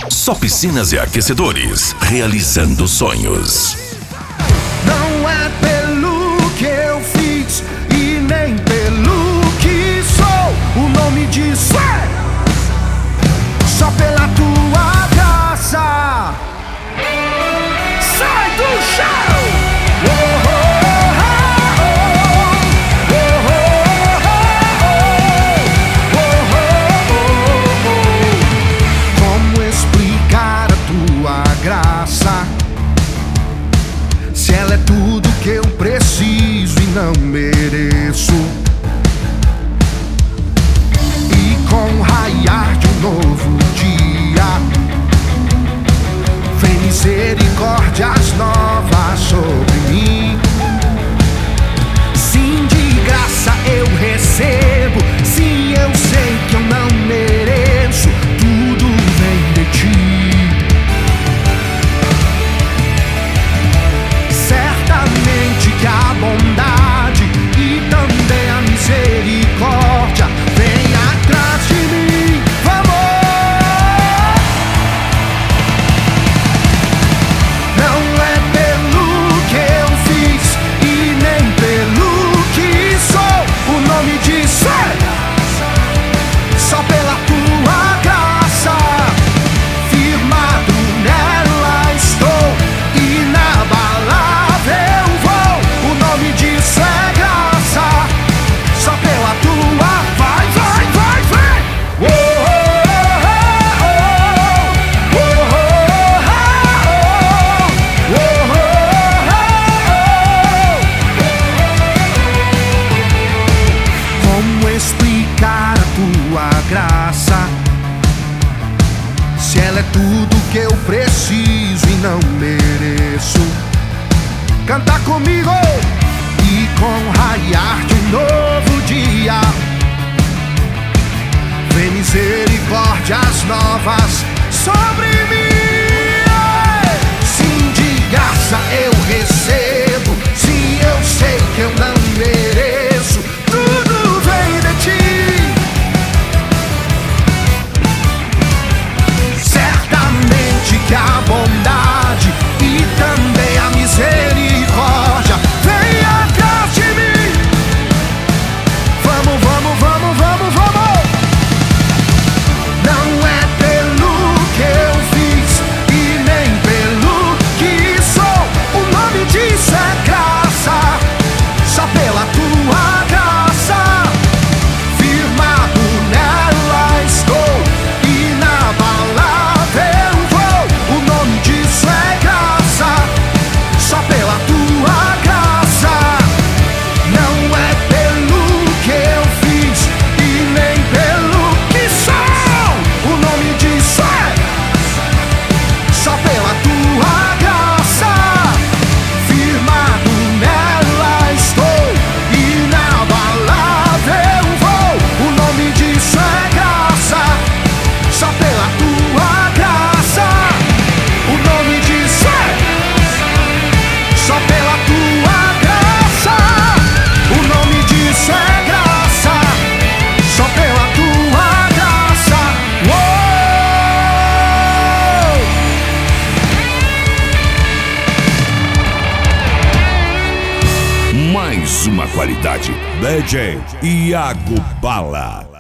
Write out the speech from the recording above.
Só piscinas e aquecedores, realizando sonhos. Não é pelo que eu fiz e nem pelo que sou. O nome disso é só pela tua graça. Sai do chão! Como explicar a tua graça, se ela é tudo que eu preciso e não mereço? E com o raiar de um novo dia, vem misericórdias novas sobre mim. Sim, de graça eu recebo. Sim, eu sei que eu não mereço. Tudo vem de ti. Certamente que a bondade e também a misericórdia vem atrás de mim. Vamos! Não é pelo que eu fiz e nem pelo que sou. O nome disso é só pela tua graça. Firmado nela estou, inabalável vou. O nome disso é graça. Só pela tua. Vai, vai, vai, vai! Como explicar a tua graça, se ela é tudo que eu preciso e não mereço? Canta comigo! E com o raiar de um novo dia, vem misericórdias novas sobre mim. Sim, de graça eu recebo. Sim, eu sei que eu não mereço. Tudo vem de ti. Certamente que a bondade e também a misericórdia vem atrás de mim. Vamos, vamos, vamos, vamos, vamos! Não é pelo que eu fiz e nem pelo que sou. O nome disso é graça. Só pela tua graça. Firmado nela estou, inabalável vou. O nome disso é graça. Só pela tua graça. Não é pelo que eu fiz e nem pelo que sou. O nome disso é só pela tua graça. Firmado nela estou, inabalável vou. O nome disso é graça. Só pela tua graça. O nome disso é só pela tua graça. O nome disso é graça. Só pela tua graça. Mais uma qualidade. DJ Iago Bala.